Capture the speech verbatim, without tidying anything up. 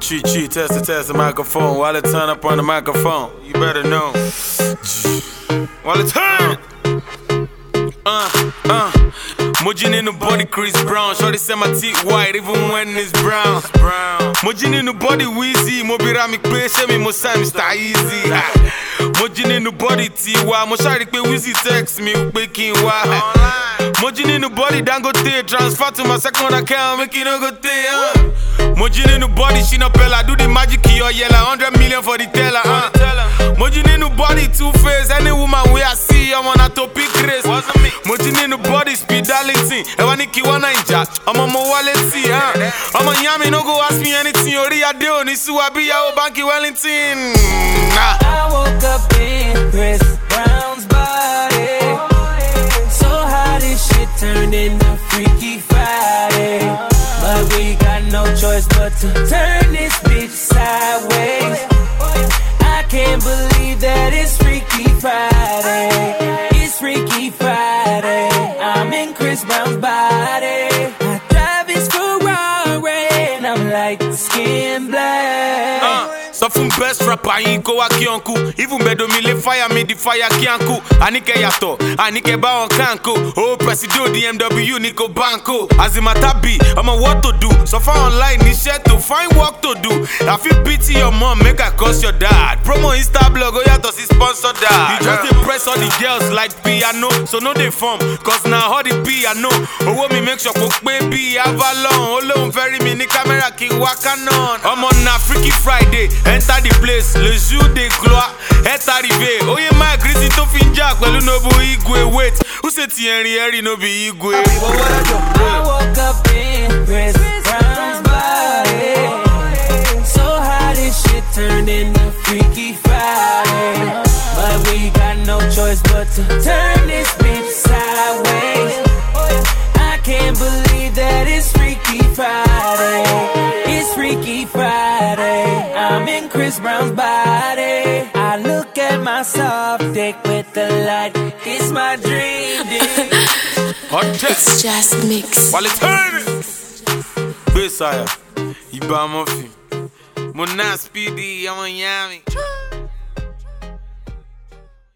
Cheat, cheat, test the test the microphone. While it turn up on the microphone, you better know. While it turn, uh, uh. Mojin in the body, Chris Brown. Shorty say my teeth white, even when it's brown. Mojin in the body, Wheezy. Mobira mi pe, she mi mo say Mister Easy. Mojin in the body, T Y. Mo shawty pe Wheezy text me, pe kin wa. Mojin in the body, Dangote. Transfer to my second account, make it no go te. Mojin in the body, she no pella. Do the magic in your yellow. Hundred million for the teller. Uh. Mojin in the body, two face. Any woman we I see, I'm on a topic race. Mojin in the body, speed darling. Ewa niki wana inja, I'ma mo wallet see, huh? I'ma yami no go ask me anything. Ori ade oni suwabi ya o banki Wellington. Nah. I woke up in Chris Brown's body. So how this shit turned into Freaky Friday. But we got no choice but to turn this bitch sideways. I can't believe that it's Freaky Friday. It's Freaky Friday. I'm in Chris Brown's body. I drive his Ferrari and I'm like skin black. Uh, so from best rapper in ko wa kionku. Even bedo mi le fire me the fire kianku. Anike yato, anike ba on kanko. Oh presido D M W Nico Banco. As in matabi, I'm a what to do. So far online ni share to find work to do. I feel pity your mom, make her curse your dad. Promo Insta blog, oh yeah, to see sponsor that. You just impress all the girls like piano, so no they form. Cause now all the piano. Oh me make sure cook baby Avalon. Alone very mini camera king wakanon. I'm on a Freaky Friday. Enter the place, le jour de gloire est arrivé. Oh yeah, my greasy to finja, well no bo igwe. Wait, who said Thierry Henry no be igwe? I woke up in Chris Brown's body. So how this shit turned into Freaky Friday. But we got no choice but to turn this bitch sideways. I can't believe that it's Freaky Friday. It's Freaky Friday. I'm in Chris Brown's body. I look at my soft dick with the light. It's my dream dick. Hot test. It's just mix. While it's turning. Besaya, Iba Murphy. Mona Speedy, I'm on Yami.